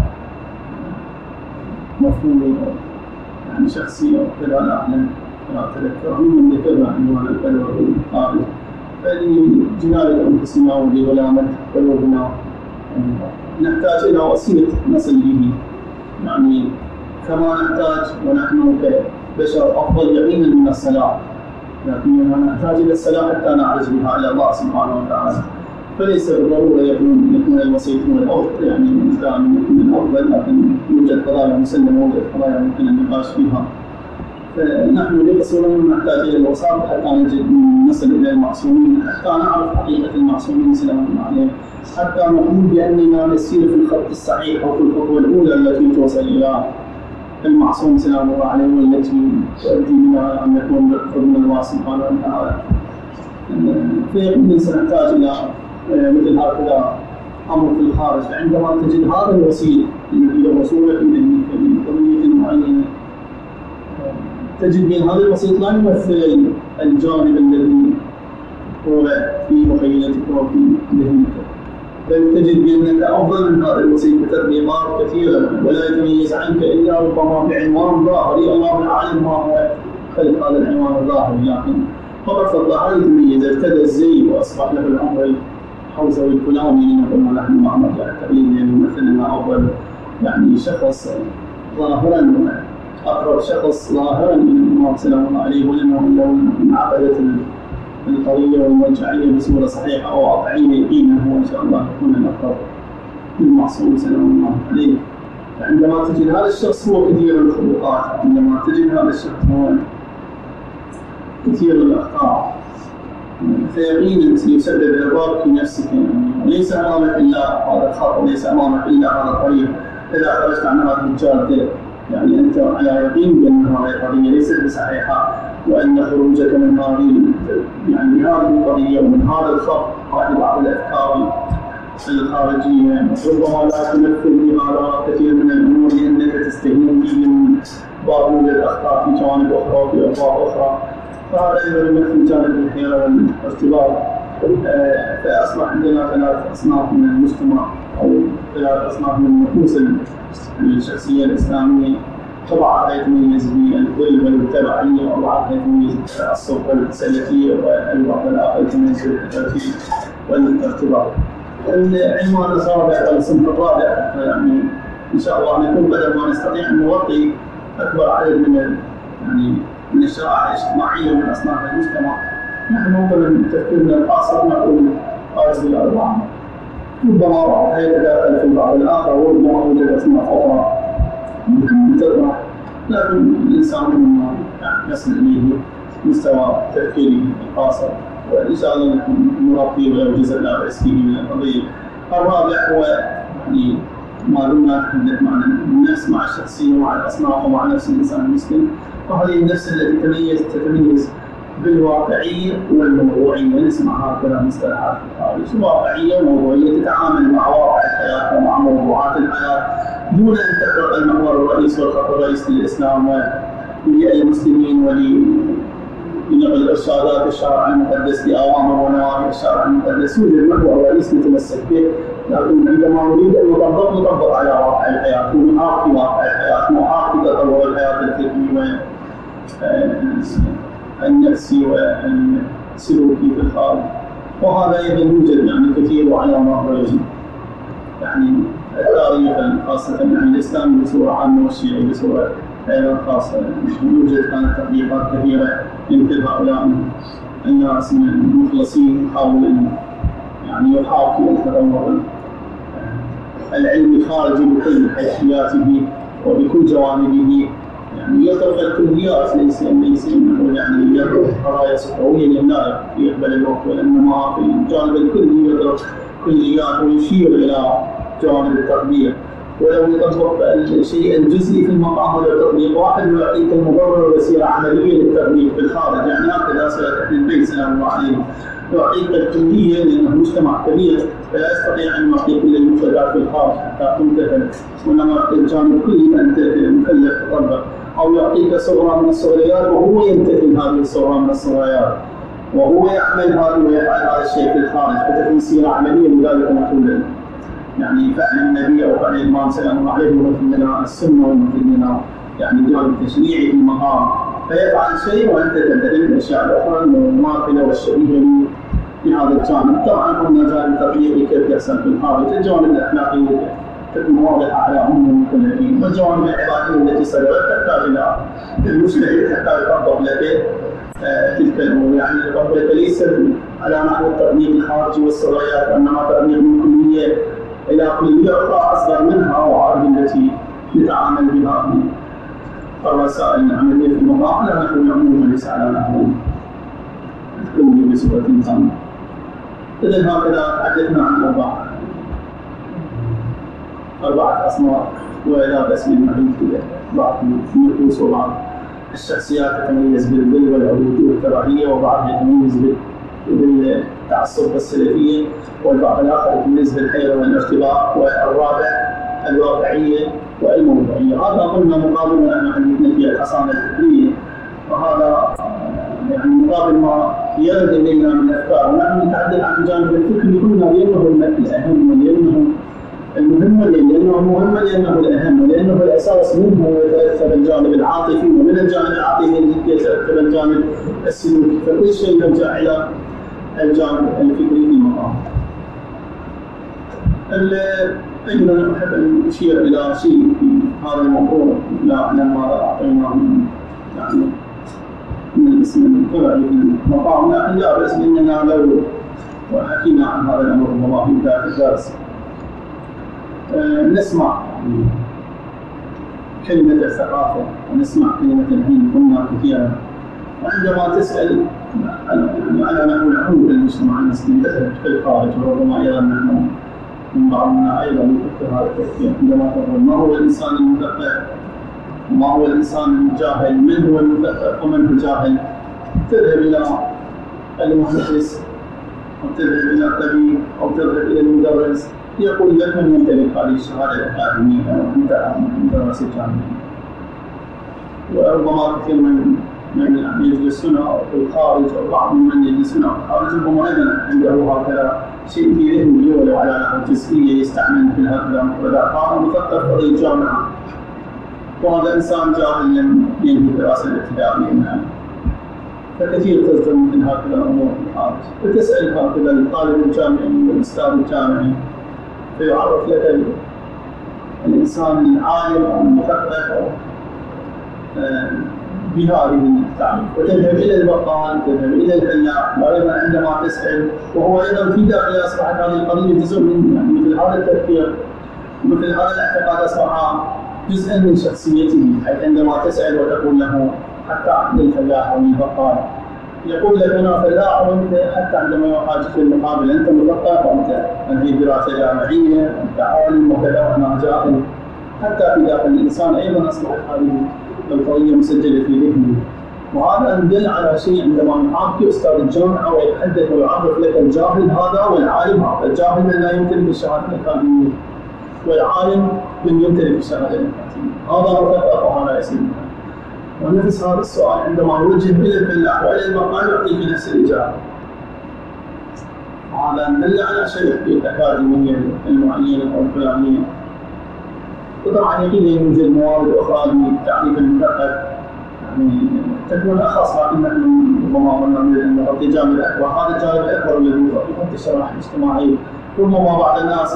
مفهومي يعني شخصي أو كذا، لا أعلم لا أتذكر من ذكرنا عنوان القدوة في الخارج، فلجلالة أنفسنا ولغلامة قلوبنا نحتاج إلى وسيلة نصل به، يعني كما نحتاج ونحن كبشر أفضل يقينا من الصلاة، لكننا نحتاج إلى الصلاة حتى نعرج بها إلى الله سبحانه وتعالى، فليس بالضرورة يكون الوسيط هو الأفضل، يعني دائما يكون الأفضل، لكن يوجد قضايا مسلمة ويوجد قضايا ممكن النقاش فيها، فنحن لقصورنا نحتاج إلى الوساطة حتى نصل إلى المعصومين، حتى نعرف حقيقة المعصومين سلام الله عليهم، حتى نقول بأننا نسير في الخط الصحيح أو في الخطوة الأولى التي توصل إلى المعصوم سلام الله عليه، والتي تؤدي بنا أن نكون بالقرب من الله سبحانه وتعالى. فيقول سنحتاج إلى مثل هكذا أمر في الخارج، فعندما تجد هذا الوسيط الذي الوصول إليه في قضية معينة، تجد بأن هذا الوسيط لا يمثل الجانب الذي هو في مخيلتك وفي ذهنك، بل تجد بأنك أفضل من هذا الوسيط بتطبيقات كثيرة، ولا يتميز عنك إلا ربما بعنوان ظاهري، الله العالم ما هو خلق هذا العنوان الظاهري، لكن فقط الظاهر يتميز، ارتدى الزي وأصبح له الأمر حوزوي الفلاني، لنقول نحن ما نرجع التقليد يعني مثلنا أفضل يعني شخص ظاهرا أقرب شخص ظاهرا من الإمام سلام الله عليه، ولو انعقدت القضية والمرجعية بصورة صحيحة أو واقعية يقينا هو إن شاء الله يكون الأقرب للمعصوم سلام الله عليه. فعندما تجد هذا الشخص هو كثير الخطوات، عندما تجد هذا الشخص هو كثير الأخطاء، فيقينا سيسبب إرباك في نفسك، يعني ليس أمامك إلا هذا الخط، وليس أمامك إلا هذا الطريق، إذا خرجت عن هذه الجادة يعني أنت على يقين بأن هذه القضية ليست بصحيحة، وأن خروجك من هذه القضية ومن هذا الخط هذه بعض الأفكار الخارجية ربما لا تمثل بهذا كثير من الأمور، لأنك تستهين من بعض الأخطاء في جوانب أخرى وفي أبواب أخرى، فهذا أيضا يمثل جانب الحيرة والارتباط فأصبح عندنا 3 أصناف من المجتمع أو 3 أصناف من النفوس الشخصية الإسلامية. طبعا يتميز بالظل والتبعية، وبعضها يتميز بالتعصب والسلفية، والبعض الآخر يتميز بالترتيب والارتباط. العنوان الرابع والصنف الرابع يعني إن شاء الله نكون قدر ما نستطيع أن نغطي أكبر عدد من الشرائح الاجتماعية ومن أصناف المجتمع. نحن ضمن تفكيرنا القاصر نقول هذه الأربعة، ربما بعضها يتداخل في البعض الآخر، وربما يوجد أصناف أخرى ممكن تطرح، لكن الإنسان مما يصل إليه مستوى تفكيري القاصر، وإن شاء الله نربي ولو جزء لا بأس فيه من القضية. الرابع هو ما دمنا نتحدث مع النفس، مع الشخصية، مع الأصناف، ومع نفس الإنسان المسلم، وهذه النفس التي تتميز بالواقعية والموضوعية. نسمع هكذا مصطلحات في الواقعية والموضوعية، تتعامل مع واقع الحياة ومع موضوعات الحياة دون أن تخرق المحور الرئيسي والخط الرئيسي للإسلام وللمسلمين ولنقل إرشادات الشرع المقدس لأوامر ونواهي الشرع المقدس. يوجد محور رئيسي نتمسك به، لكن عندما نريد أن نطبق على واقع الحياة، ونحاكي واقع الحياة، نحاكي تطور الحياة الفكري والنفسي والسلوكي في الخارج. وهذا يوجد كثير على مر التاريخ، خاصة الإسلامي بصورة عامة والشيعي بصورة خاصة. يوجد كانت تطبيقات كثيرة يمكن هؤلاء الناس من المخلصين يحاولوا أن يحاكي التطور العلمي الخارجي بكل حيثياته وبكل جوانبه، يترك الكليات، ليس يترك قضايا سطوية لله يقبل الوقت، وإنما في الجانب الكلي يترك كليات ويشير إلى جوانب التطبيق. ولو يطبق الشيء الجزئي في المقام ولا تطبيق واحد ويعطيك المبرر وسيلة عملية للتطبيق في الخارج. هكذا سيرة أهل البيت سلام الله عليهم، يعطيك الكلية لأنه مجتمع كبير فلا يستطيع أن يعطيك كل المفردات في الخارج حتى تمتثل، وإنما الجانب الكلي أنت مكلف تطبق، أو يعطيك صورة من الصغريات وهو يمتثل هذه الصورة من الصغريات، وهو يعمل هذا ويفعل هذا الشيء في الخارج، فتكون سيرة عملية. لذلك نقول فعل النبي أو فعل الإمام سلام الله عليه يمثل لنا السنة ويمثل لنا جانب تشريعي في المقام، فيفعل شيء وأنت تمتثل الأشياء الأخرى المماثلة والشبيهة في هذا الجانب. طبعا قلنا جانب تطبيقي كيف يحصل في الخارج، الجوانب الأخلاقية تكون واضحة على عموم المكلفين، والجوانب العبادية التي صدرت تحتاج إلى المجتهد حتى يطبق لديه تلك الأمور. التطبيق ليس على نحو التطبيق الخارجي والصغيرات، وإنما تطبيق من كلية إلى كلية أخرى أصغر منها، وهذه التي نتعامل بها في الرسائل العملية في المقام على نحو العموم وليس على نحو الكلية بصورة تامة. إذن هكذا تحدثنا عن 4 أصناف، ولا بأس من بعض النفوس وبعض الشخصيات تتميز بالذل والعبودية والكراهية، وبعضها يتميز بالتعصب والسلفية، والبعض الآخر يتميز بالحيرة والارتباط، والرابع الواقعية والموضوعية. هذا قلنا مقابل ما نحن حديثنا في الحصانة الفكرية، وهذا مقابل ما يرد إلينا من الأفكار. ونحن نتحدث عن الجانب الفكري قلنا لأنه الأهم، ولأنه المهم، لأنه الأهم، ولأنه الأساس منه يتأثر الجانب العاطفي، ومن الجانب العاطفي يتأثر الجانب السلوكي، فكل شيء يرجع إلى الجانب الفكري في المقام. أيضا أحب أن أشير إلى شيء في هذا الموضوع، لا أعلم ماذا أعطيناه من الاسم الفرعي في المقام، لكن لا بأس إننا لو وحكينا عن هذا الأمر والله في ذات الدرس. نسمع كلمة الثقافة ونسمع كلمة العلم، قلنا كثيرا، وعندما تسأل على نحو العمود المجتمع المسلم في الخارج، وربما أيضا نحن من بعضنا أيضا يفكر هذا التفكير عندما تقول ما هو الإنسان المثقف وما هو الإنسان الجاهل، من هو المثقف ومن هو الجاهل. تذهب إلى المهندس أو تذهب إلى الطبيب أو تذهب إلى المدرس، يقول لك من يمتلك هذه الشهادة الأكاديمية أو دراسة جامعية. وربما كثير من من يجلسون في الخارج أو بعض من يجلسون في الخارج ربما أيضا عنده هكذا شيء في ذهنه ولو على نحو جزئية يستعمل مثل هكذا مفردات. هذا مثقف في الجامعة وهذا إنسان جاهل لم ينهي الدراسة الابتدائية، فكثير تصدر مثل هكذا الأمور في الخارج. فتسأل هكذا الطالب الجامعي والأستاذ الجامعي فيعرف لك الإنسان العالم أو المثقف بهذه التعريف. وتذهب إلى البقال، تذهب إلى الفلاح، وأيضا عندما تسأل وهو أيضا في داخله أصبحت هذه القضية جزء من يعني مثل هذا التفكير مثل هذا الاعتقاد أصبح جزءا من شخصيته، حيث عندما تسأل وتقول له حتى عند الفلاح أو البقال يقول لك أنا فلاح، وأنت حتى عندما يحاجك المقابل أنت مثقف وأنت أنهيت دراسة جامعية أنت عالم وكذا وأنا جاهل. حتى في داخل الإنسان أيضا أصبحت هذه القضية مسجلة في ذهنه. وهذا يدل على شيء عندما يحاكي أستاذ الجامعة ويتحدث ويعرف لك الجاهل هذا والعالم هذا. الجاهل من لا يمتلك الشهادة الأكاديمية والعالم من يمتلك الشهادة الأكاديمية، هذا مثقف وهذا يسمى. ونفس هذا السؤال عندما يوجه إلى الفلاح وإلى المقال يعطيك نفس الإجابة. هذا يدل على شيء في الأكاديمية المعينة أو الفلانية. وطبعا يمكن أن يوجد موارد أخرى لتعريف المثقف يعني تكون أخص، لكن نحن ربما قلنا أن نغطي الجانب الأكبر. هذا الجانب الأكبر الذي يغطي الشرائح الاجتماعية. ربما بعض الناس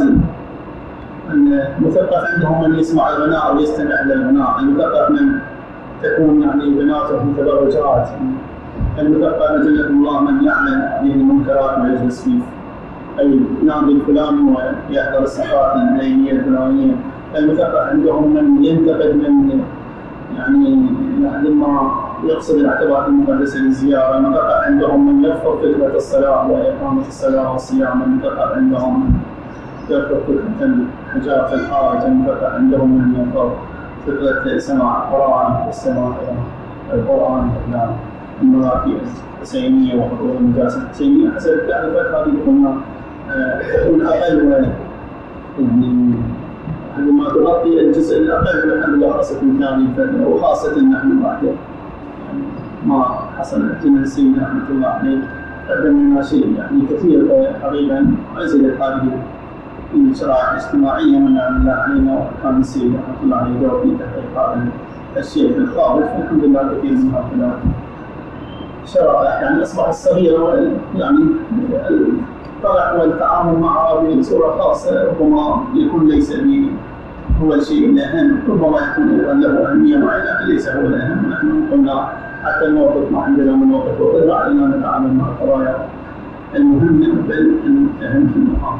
المثقف عندهم من يسمع الغناء أو يستمع إلى الغناء، المثقف من تكون يعني بناته متبرجات، المثقف نجلة الله من يعمل به المنكرات ويجلس في أي نادي الفلاني ويحضر السفرات الليلية الفلانية. المثقف عندهم من ينتقد من يعني لحد ما يقصد الاعتبارات المقدسة للزيارة. المثقف عندهم من يرفض فكرة الصلاة وإقامة الصلاة والصيام. المثقف عندهم من يرفض فكرة الحجاب في الخارج. المثقف عندهم من يرفض فكرة سماع القرآن والسماع إلى القرآن إلى المراكز الحسينية وحضور المجالس الحسينية. حسب التعريفات هذه تكون أقل يعني عندما تغطي الجزء الأقل من دراسة هذه الفترة، وخاصة نحن بعد يعني ما حصل اعتماد سيدنا رحمة الله عليه قدم لنا شيء يعني كثير حقيقة أزلت هذه الشرائح الاجتماعية من الله علينا، وكان السيد رحمة الله عليه دور في تحقيق هذا الشيء في الخارج. الحمد لله كثير من هؤلاء شرائح يعني أصبحت صغيرة، يعني الطلع والتعامل معها بصورة خاصة ربما يكون ليس هو الشيء الأهم، ربما يكون له أهمية معينة ليس هو الأهم. نحن قلنا حتى الموقف ما عندنا من موقف وقدر علينا نتعامل مع القضايا المهمة بل الأهم في المقام.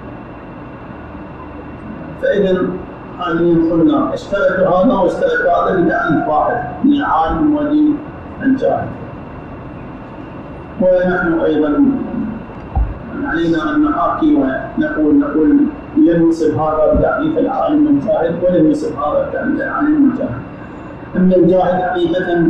فإذا حاليا قلنا اشترك هذا واشترك هذا بتعريف واحد للعالم وللجاهل. ونحن أيضا علينا أن نحاكي ونقول ينسب هذا بتعريف العالم والجاهل ولا ينسب هذا بتعريف العالم والجاهل. أما الجاهل حقيقة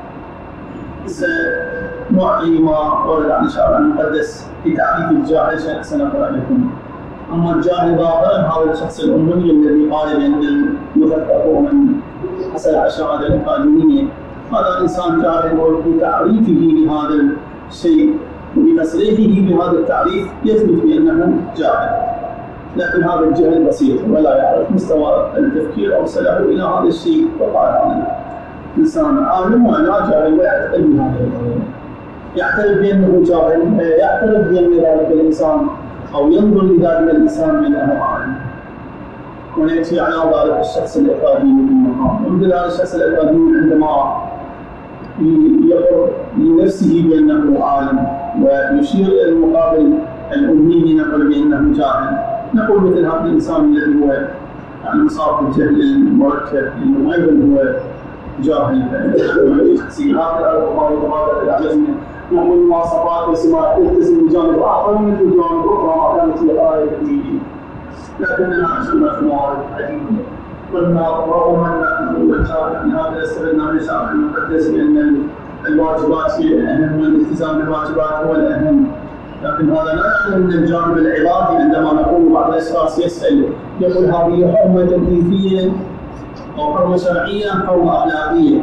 سنعطي ما ورد عن الشرع المقدس في تعريف الجاهل سنقرأ لكم. أما الجاهل ظاهرا هذا الشخص الأمي الذي قال بأن المثقف من حصل على الشهادة الأكاديمية، هذا إنسان جاهل، وفي تعريفه لهذا الشيء وبتصريحه بهذا التعريف يثبت بأنه جاهل، لكن هذا الجهل بسيط ولا يعرف مستوى التفكير أوصله إلى هذا الشيء. فقال هذا إنسان عالم ولا جاهل ويعتقد بهذا الأمر، يعترف بأنه جاهل، يعترف بأن ذلك الإنسان أو ينظر لذلك الإنسان بأنه عالم، ونأتي على ذلك الشخص الأكاديمي في المقام. ومثل هذا الشخص الأكاديمي عندما يقر لنفسه بأنه عالم ويشير إلى المقابل الأمي نقول بأنه جاهل، نقول مثل هذا الإنسان الذي هو يعني مصاب بالجهل المركب أنه أيضا هو جاهل. هذا العلم نقول مواصفات وسمات يلتزم بجانب آخر مثل جانب أخرى ما كانت الآية فيه، لكننا عشنا في موارد عديدة. قلنا رغم أن هذا استفدنا من الشرع المقدس بأن الواجبات هي الأهم والالتزام بالواجبات هو الأهم، لكن هذا لا يعني من الجانب العبادي. عندما نقول بعض الأشخاص يسأل يقول هذه حرمة تكليفية أو حرمة شرعية أو حرمة أخلاقية،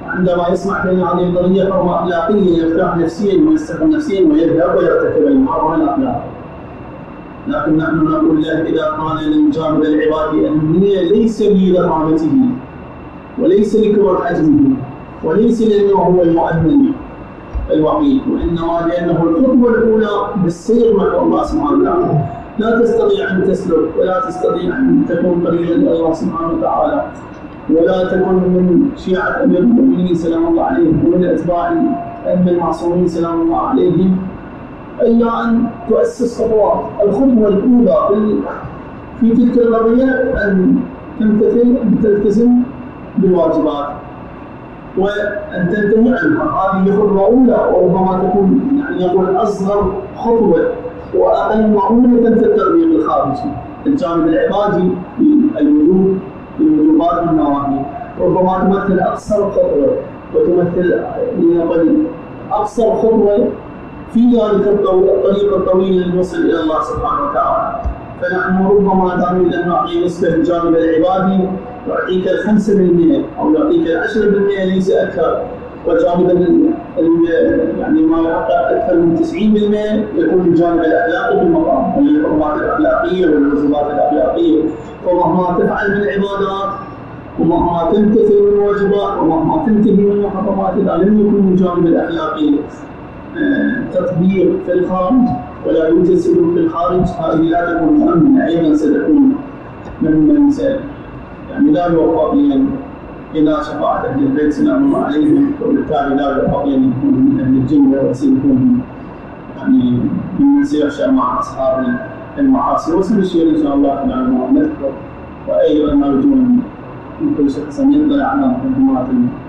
عندما يسمع بأن هذه القضية حرمة أخلاقية يرتاح نفسيا ويستقر نفسيا ويذهب ويرتكب المحرم الأخلاقي. لكن نحن نقول له إذا كان للجانب العبادي أهمية ليس لضخامته وليس لكبر حجمه وليس لأنه هو المؤمن الوحيد، وإنما لأنه الخطوة الأولى بالسير نحو الله سبحانه وتعالى. لا تستطيع أن تسلك ولا تستطيع أن تكون قريبا لله سبحانه وتعالى ولا تكون من شيعة أمير المؤمنين سلام الله عليهم ومن أتباع الأئمة المعصومين سلام الله عليهم إلا أن تؤسس خطوات. الخطوة الأولى في تلك القضية أن تلتزم بالواجبات وأن تنتهي عنها. هذه خطوة أولى وربما تكون يعني يقول أصغر خطوة وأقل معونة في التربية بالخارجي. الجانب العبادي في الوجوبات والنواهي ربما تمثل أقصر خطوة وتمثل أقصر خطوة في ذلك الطريق الطويل الموصل إلى الله سبحانه وتعالى. فنحن ربما نريد أن نعطي نسبة الجانب العبادي يعطيك 5% أو يعطيك 10% ليس أكثر، والجانب يعني ما يحقق أكثر من 90% يكون الجانب الأخلاقي في المقام، الحرمات الأخلاقية والواجبات الأخلاقية. فمهما تفعل من عبادات ومهما تمتثل من الواجبات ومهما تنتهي من المحرمات إذا لم يكن الجانب الأخلاقي تطبيق في الخارج ولا يوجد سلوك في الخارج، هذه لا تكون مؤمنة. أيضا ستكون ممن يعني لا يوفق إلى شفاعة أهل البيت سلام الله عليهم، وبالتالي لا يوفق أن يكون من أهل الجنة وسيكون يعني ممن سيخشى مع أصحاب المعاصي. وسنشير إن شاء الله تعالى ما نذكر، وأيضا نرجو من كل شخص أن يطلع على مقدمات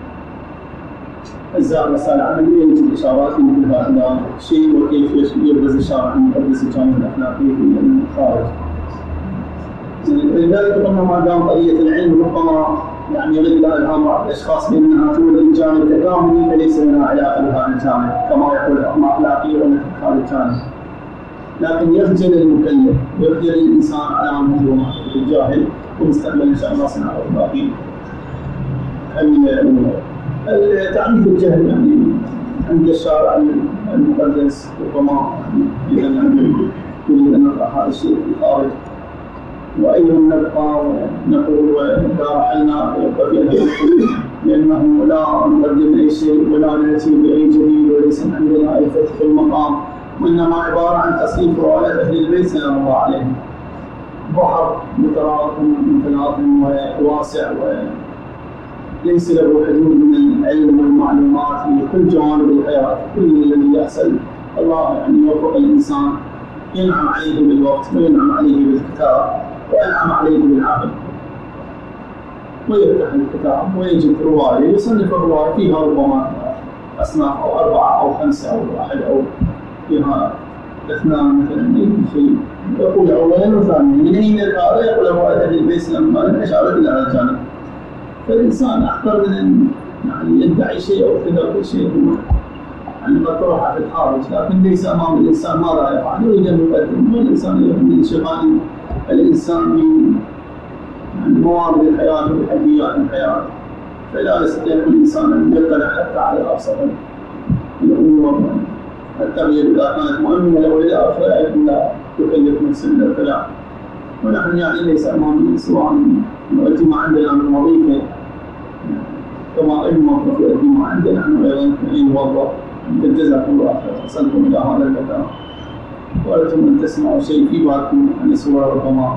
الزائر رسالة عملية يجب إشارات مثل هذا الشيء وكيف يبرز إشارة عن مقدس الجانب الأخلاقي في الخارج. لذلك قلنا ما دام قضية العلم ربما يعني يرد إلى إلهام بعض الأشخاص بأنها تولد الجانب التكاملي فليس لنا علاقة بهذا الجانب كما يقول الحكمة الأخلاقية ونترك هذا الجانب. لكن يخجل المكلف ويخجل الإنسان على ما هو الجاهل، ومستقبل إن شاء الله سنعرف باقي تعريف الجهل يعني عند الشارع المقدس ربما إذا يريد أن نطرح هذا الشيء في الخارج. وأيضا نبقى ونقول وإذا رحلنا يبقى في أهل لأنه لا نقدم أي شيء ولا نأتي بأي جديد وليس عندنا أي فتح في المقام، وإنما عبارة عن تصنيف روايات أهل البيت سلام الله عليهم. بحر متلاطم وواسع وليس له حدود من العلم والمعلومات في كل جوانب الحياة. كل الذي يحصل الله يعني يوفق الإنسان، ينعم عليه بالوقت وينعم عليه بالكتاب وينعم عليه بالعقل، ويفتح الكتاب ويجد رواية يصنف الرواية فيها ربما أصناف أو 4 أو 5 أو 1 أو فيها 2 مثلا أي شيء. يقول أولا وثانيا من أين هذا؟ يقول رواية أهل البيت لما أشارت إلى هذا الجانب. فالإنسان أحقر من أن يعني يدعي شيء أو كذا شيء هو يعني قد طرح في الخارج، لكن ليس أمام الإنسان ماذا يفعل. يريد أن يقدم والإنسان من انشغال الإنسان من يعني موارد الحياة وحيثيات الحياة، فلا يستطيع الإنسان أن يطلع حتى على أبسط الأمور. التغيير إذا كانت مؤمنة له للآخرة لا يكلف نفسه إلا الطلاق. ونحن يعني ليس أمامنا سواء نؤدي ما عندنا من وظيفة كما أي موظف يؤدي ما عندنا، نحن أيضا أي موظف. جزاكم الله خير، وصلتم إلى هذا المكان وأرجو أن تسمعوا شيء في بالكم عن صورة ربما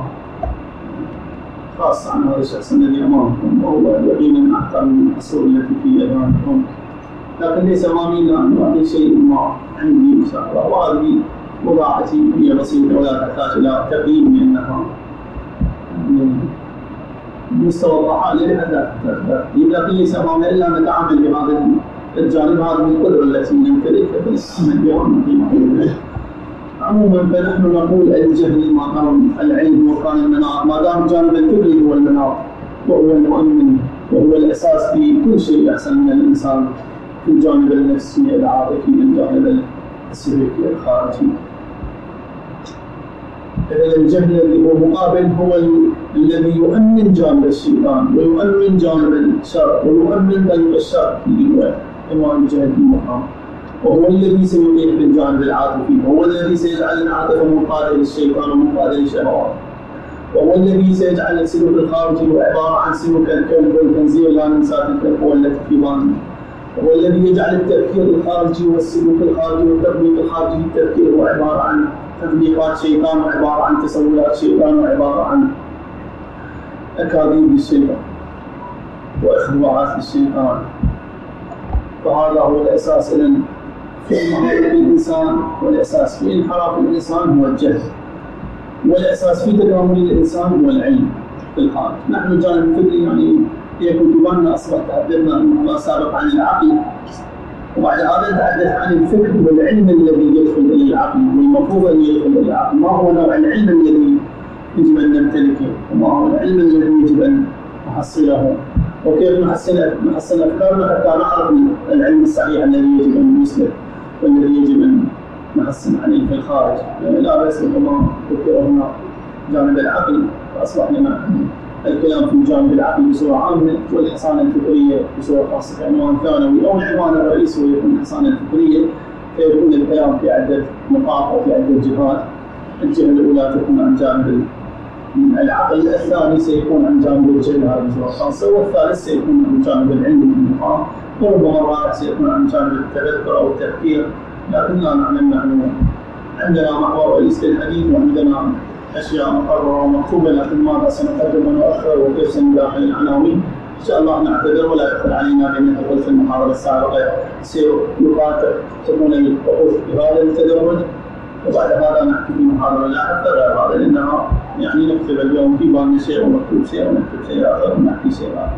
خاصة عن هذا الشخص الذي أمامكم، وهو يقين من أحكام الصور التي في أذهانكم، لكن ليس أمامي أن أعطي شيء ما عندي إن شاء الله. وهذه وضاعتي هي بسيطة ولا تحتاج إلى تقييم لأنها من مستوى الضحايا حتى تقييم، لكن ليس أمامنا إلا أن نتعامل بهذا الجانب، هذه القدرة التي نمتلكها فنستعمل بها ونقيمها. عموما فنحن نقول الجهل ما دام العلم وكان المناط، ما دام الجانب الفكري هو المناط وهو المؤمن وهو الأساس في كل شيء يحصل من الإنسان في الجانب النفسي العاطفي الجانب السلوكي الخارجي. إذا الجهل الذي هو مقابل هو الذي يؤمن جانب الشيطان ويؤمن جانب الشر ويؤمن طريق الشر اللي هو إمام الجهل في المقام، وهو الذي سيطيح بالجانب العاطفي، وهو الذي سيجعل العاطفة منقادة للشيطان ومنقادة للشهوات، وهو الذي سيجعل السلوك الخارجي عبارة عن سلوك الكلب والخنزير لا ننسى تلك القوة التي في بالنا، وهو الذي يجعل التفكير الخارجي والسلوك الخارجي والتطبيق الخارجي للتفكير هو عبارة عن تطبيقات شيطان وعبارة عن تصورات شيطان وعبارة عن أكاذيب للشيطان وإخبارات للشيطان. فهذا هو الأساس إذن في انحراف الإنسان، والأساس في انحراف الإنسان هو الجهل، والأساس في تكامل الإنسان هو العلم في الخارج. نحن الجانب الفكري يعني في كتبنا أصبح تحدثنا فيما سابق عن العقل، وبعد هذا نتحدث عن الفكر والعلم الذي يدخل إلى العقل والمفروض أن يدخل إلى العقل. ما هو نوع العلم الذي يجب أن نمتلكه، وما هو العلم الذي يجب أن نحصله، وكيف نحسن أفكارنا حتى نعرف العلم الصحيح الذي يجب أن نسلك والذي يجب أن نحسن عليه في الخارج. يعني لا بأس كما ذكر هنا جانب العقل، فأصبح لنا الكلام في جانب العقل بصورة عامة، والحصانة الفكرية بصورة خاصة كعنوان ثانوي، أو العنوان الرئيسي ويكون الحصانة الفكرية، فيكون الكلام في عدة نقاط وفي عدة جهات. الجهة الأولى تكون عن جانب العقل، الثاني سيكون عن جانب الجهل هذا بصورة خاصة، والثالث سيكون عن جانب العلم والمقام، وربما الرابع سيكون عن جانب التذكر أو التفكير. لكننا نعلم نحن عندنا محور رئيس للحديث وعندنا أشياء مقررة ومكتوبة، لكن ماذا سنقدم ونؤخر وكيف سنداخل العناوين إن شاء الله نعتذر ولا يدخل علينا، لأن قلت في المحاضرة السابقة سيقاطع تكون الوقوف بهذا التدرج، وبعد هذا نحكي في محاضرة لاحقة غير هذا، لأنها يعني نكتب اليوم في بالنا شيء ونكتب شيء ونكتب شيء آخر ونحكي شيء آخر.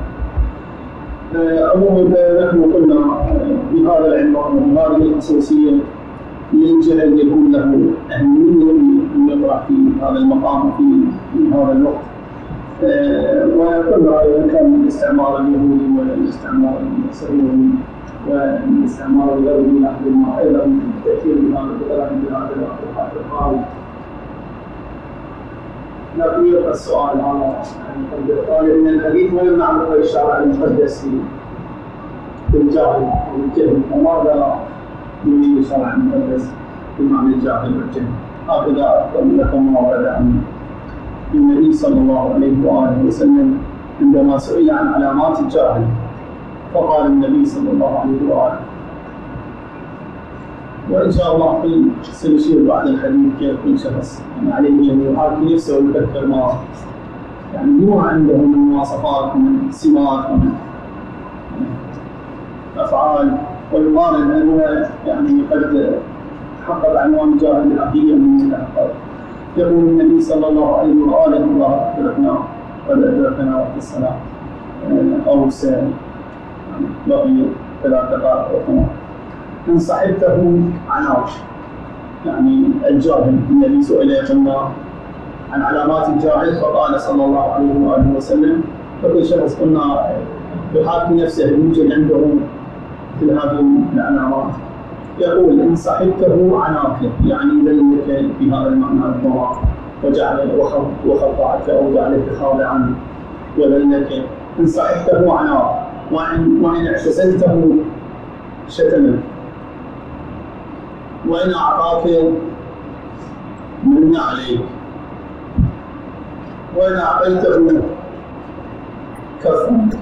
أول نحن قلنا بهذا العنوان وبهذه الخصوصية للجهل يكون له أهمية أن يطرح في هذا المقام في هذا الوقت. وقلنا أيضا كان الاستعمار اليهودي والاستعمار الصهيوني والاستعمار الغربي نحن ما أيضا تأثير بهذا بهذا الخارج. لكن يبقى السؤال هذا قال من الحديث ولم نعرف الشرع المقدس في الجاهل والجهل، وماذا يريد الشرع المقدس بمعنى الجاهل والجهل؟ هكذا أقول لكم ما ورد عن النبي صلى الله عليه وآله وسلم عندما سئل عن علامات الجاهل، فقال النبي صلى الله عليه وآله، وإن شاء الله سنشير بعد الحديث كيف كل شخص عليه أن يحاكي نفسه ويفكر ما يعني عنده من مواصفات ومن سمات ومن أفعال، ويقارن أنه يعني قد حقق عنوان جاهل العقلية من المتحقق. يقول النبي صلى الله عليه وآله: الله أدركنا قد أدركنا وقت الصلاة، أو بقي 3 دقائق وكمان. إن صحبته عناق، يعني الجاهل. النبي سئل قلنا عن علامات الجاهل فقال صلى الله عليه وآله وسلم، فكل شخص قلنا يحاكي نفسه يوجد عنده مثل هذه العلامات. يقول: إن صحبته عناقه، يعني ذلك في هذا المعنى الضراء، وجعل وخضعك أو جعلك خاضعا وذلك. إن صحبته عناق، وإن اعتزلته شتمك، وإن أعطاك من عليك، وإن أعطيته كفر.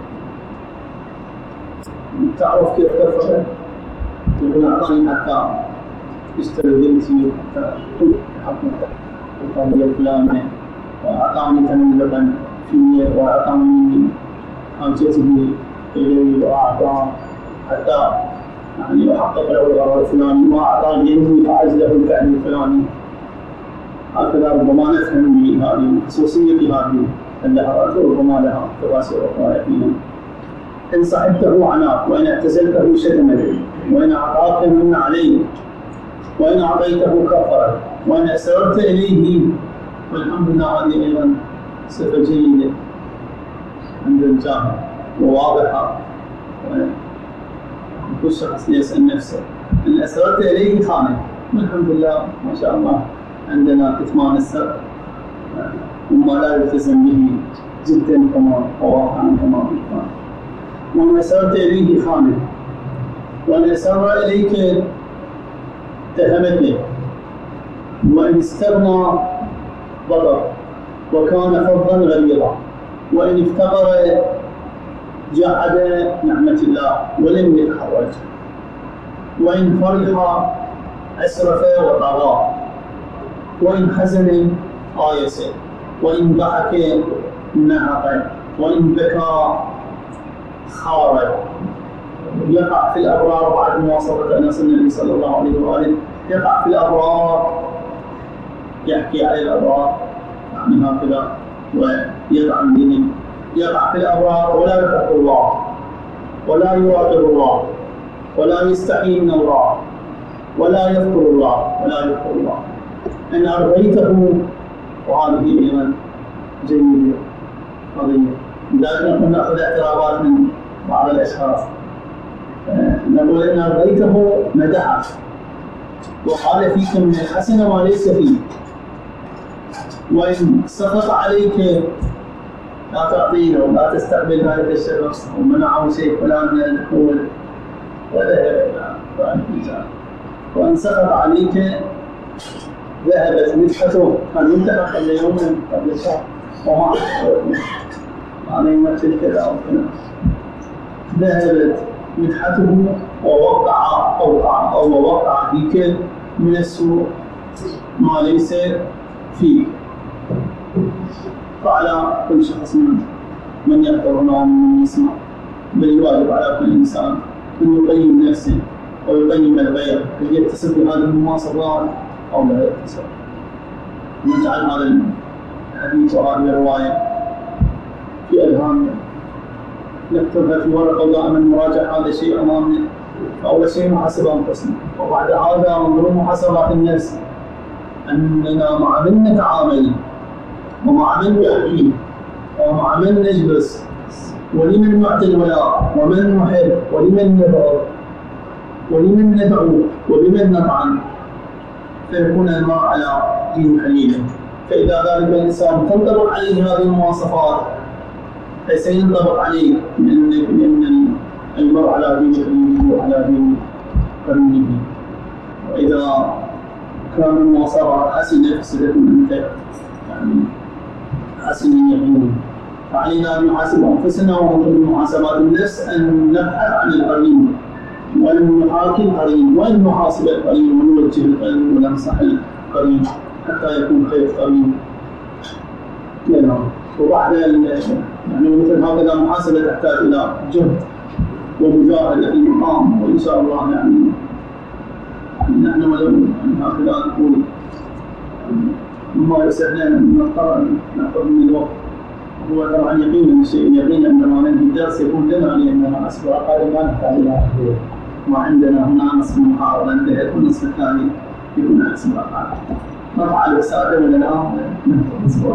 تعرف كيف كفر؟ يقول: أعطاني حتى اشتري بنتي حتى حقك القضية الفلانية، وأعطاني تملقا فيه، وأعطاني حاجته إليه، وأعطى حتى يعني يحقق له الغرض الفلاني، وأعطاني يده فعزله الفعل الفلاني. هكذا ربما نفهم بهذه الخصوصية في هذه اللحظات، وربما لها تفاسير أخرى فيها. إن صحبته عناق، وإن اعتزلته شتمك، وإن أعطاك من عليك، وإن أعطيته كفرك، وإن أسررت إليه. والحمد لله هذه أيضا صفة جيدة عند الجاهل وواضحة، كل شخص يسأل نفسه: إن أسررت إليه خانك. والحمد لله ما شاء الله عندنا كتمان السر وما لا يلتزم به جدا كما وواقعا كما بالفعل. وما سرت إليه خانه، وإن سر إليك تهمته، وإن استغنى بطر، وكان فظا غليظا، وإن افتقر جحد نعمة الله ولم يتحرج، وإن فرح أسرف وطغى، وإن حزن آيس، وإن ضحك نهق، وإن بكى خار. يقع في الأبرار بعد مواصفة أنس النبي صلى الله عليه وآله، يقع في الأبرار، يحكي على الأبرار يعني هكذا ويطعن بهم. يقع في الأبرار ولا يحب الله ولا يراقب الله ولا يستحي من الله ولا يذكر الله ولا يذكر الله. إن أرضيته، وهذه أيضا جيدة قضية، لذلك نحن نأخذ اعتراضات من بعض الأشخاص. نقول إن أرضيته مدحك وقال فيك من الحسن ما ليس فيه، وإن سقط عليك لا تعطيه ولا تستقبل ذلك الشخص، ومنعه شيء فلان من الدخول وذهب إلى ذلك الجانب. وإن سقط عليك ذهبت مدحته. كان يمتحن قبل يوم قبل شهر وما أنا يمثل كذا أو كذا، ذهبت مدحته ووقع فيك من السوء ما ليس فيك. فعلى كل شخص من يحضرنا ومن يسمع بالواجب على كل إنسان أن يقيم نفسه ويقيم الغير، هل يتصف بهذه المواصفات أو لا يتصف. نجعل هذا الحديث وهذه الرواية في أذهاننا، نكتبها في ورقة ودائما نراجع هذا الشيء أمامنا. أول شيء محاسبة أنفسنا، وبعد هذا ننظر محاسبات النفس، أننا مع من نتعامل ومع من نحكي ومع من نجلس، ولمن نعطي الولاء ومن نحب ولمن نبغض ولمن ندعو ولمن نطعن، فيكون المرء على دين خليله. فإذا ذلك الإنسان تنطبق عليه هذه المواصفات فسينطبق عليه لأن المرء على دين خليله وعلى دين قرينه. وإذا كان المواصفات حسنة فسدت أنت يعني حسن يقين. فعلينا أن نحاسب أنفسنا، ومن محاسبات النفس أن نبحث عن القرين وأن نحاكي القرين وأن نحاسب القرين ونوجه القرين وننصح القرين حتى يكون خير قرين لنا. وبعد يعني مثل هكذا محاسبة تحتاج إلى جهد ومجاهدة في المقام، وإن شاء الله يعني نحن ولو هكذا نقول ما يسعنا أن نضطر نأخذ من الوقت. هو طبعا يقين شيء يقين عندما ننهي الدرس يكون لنا لأننا أسبوع قادم ما نحتاج إلى ما عندنا هنا نصف المحاضرة انتهت والنصف الثاني يكون أسبوع قادم. نضع الوسائل من الآن ننتهي الأسبوع.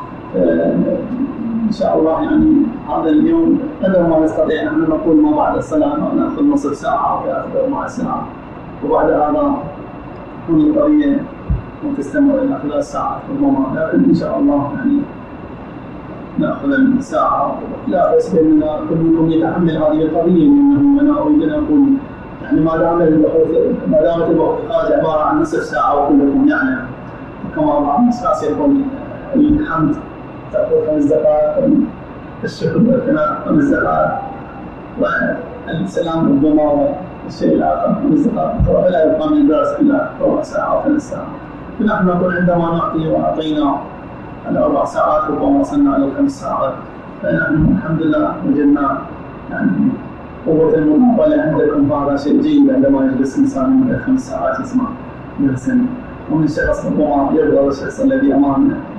إن شاء الله يعني هذا اليوم قدر ما نستطيع نحن نقول ما بعد الصلاة نأخذ نصف ساعة أو يأخذ ربع ساعة، وبعد هذا تكون القضية وتستمر إلى 3 ساعات ربما، لكن إن شاء الله يعني نأخذ الساعة. لا بس بأننا كلكم يتحمل هذه القضية، لأنه أنا أريد أن أقول يعني ما دامت البحوثات عبارة عن نصف ساعة وكلكم يعني كما بعض الناس يقول الحمد تأخذ 5 دقائق، الشكر والثناء 5 دقائق، والسلام ربما الشيء الآخر 5 دقائق، ولا يبقى من الدرس إلا ربع ساعة أو 3 ساعات. فنحن نقول عندما نعطي وأعطينا 4 ساعات ربما وصلنا إلى 5 ساعات، فنحن الحمد لله وجدنا يعني قوة المقابلة عندكم. هذا شيء جيد عندما يجلس إنسان من 5 ساعات يسمع درسا، ومن شخص ربما يرضى الشخص الذي أمامنا